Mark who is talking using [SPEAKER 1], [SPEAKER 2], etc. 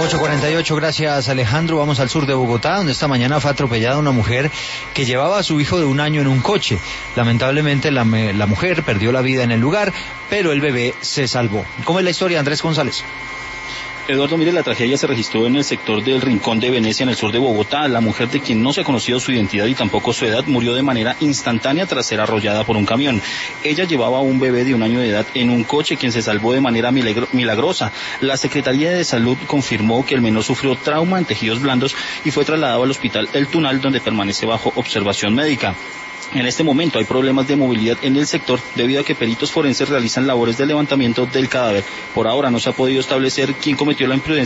[SPEAKER 1] 8:48, gracias Alejandro. Vamos al sur de Bogotá, donde esta mañana fue atropellada una mujer que llevaba a su hijo de 1 año en un coche. Lamentablemente la mujer perdió la vida en el lugar, pero el bebé se salvó. ¿Cómo es la historia, Andrés González?
[SPEAKER 2] Eduardo, mire, la tragedia se registró en el sector del Rincón de Venecia, en el sur de Bogotá. La mujer, de quien no se ha conocido su identidad y tampoco su edad, murió de manera instantánea tras ser arrollada por un camión. Ella llevaba a un bebé de 1 año de edad en un coche, quien se salvó de manera milagrosa. La Secretaría de Salud confirmó que el menor sufrió trauma en tejidos blandos y fue trasladado al hospital El Tunal, donde permanece bajo observación médica. En este momento hay problemas de movilidad en el sector debido a que peritos forenses realizan labores de levantamiento del cadáver. Por ahora no se ha podido establecer quién cometió la imprudencia